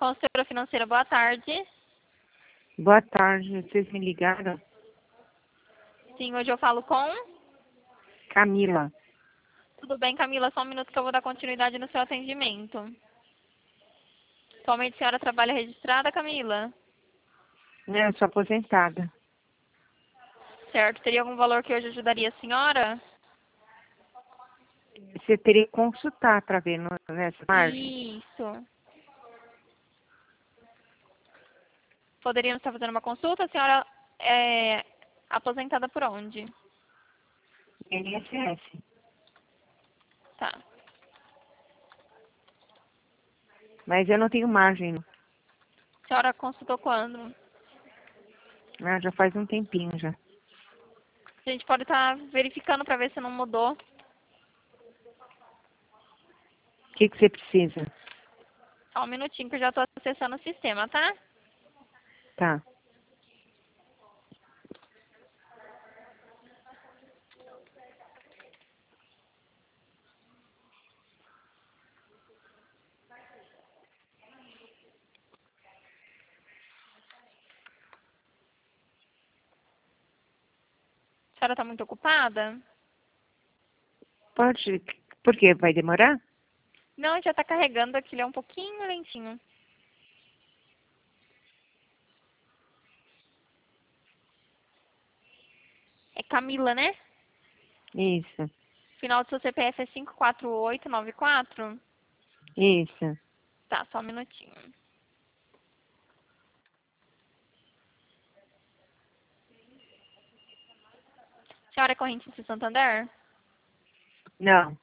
Consultora financeira, boa tarde. Boa tarde, vocês me ligaram? Sim, hoje eu falo com... Camila. Tudo bem, Camila? Só um minuto que eu vou dar continuidade no seu atendimento. Atualmente a senhora trabalha registrada, Camila? Não, eu sou aposentada. Certo. Teria algum valor que hoje ajudaria a senhora? Você teria que consultar para ver nessa margem. Isso. Poderíamos estar fazendo uma consulta? A senhora é aposentada por onde? INSS. Tá. Mas eu não tenho margem. Não. A senhora consultou quando? Ah, já faz um tempinho já. A gente pode estar verificando para ver se não mudou. O que você precisa? Só um minutinho que eu já estou acessando o sistema, tá? Tá. A senhora está muito ocupada? Pode. Por quê? Vai demorar? Não, já está carregando aqui, ele é um pouquinho lentinho. É Camila, né? Isso. Final do seu CPF é 54894? Isso. Tá, só um minutinho. A senhora é correntista de Santander? Não.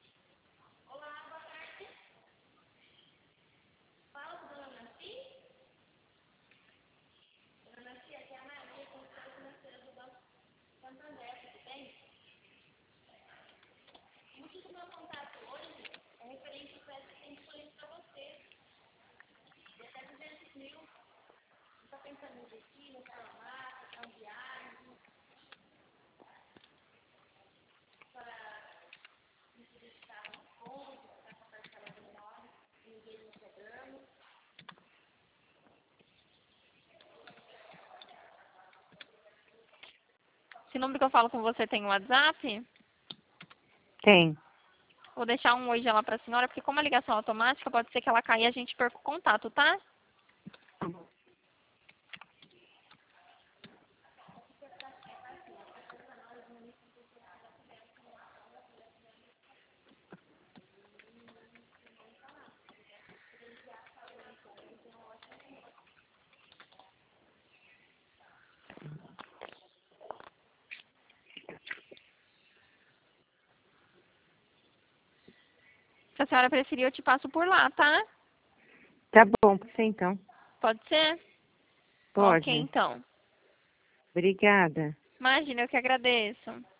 Esse número que eu falo com você tem um WhatsApp? Tem. Vou deixar um oi já lá pra senhora, porque como a ligação é automática, pode ser que ela caia e a gente perca o contato, tá? Se a senhora preferir, eu te passo por lá, tá? Tá bom, você então. Pode ser? Ok, Pode. então. Obrigada. Imagina, eu que agradeço.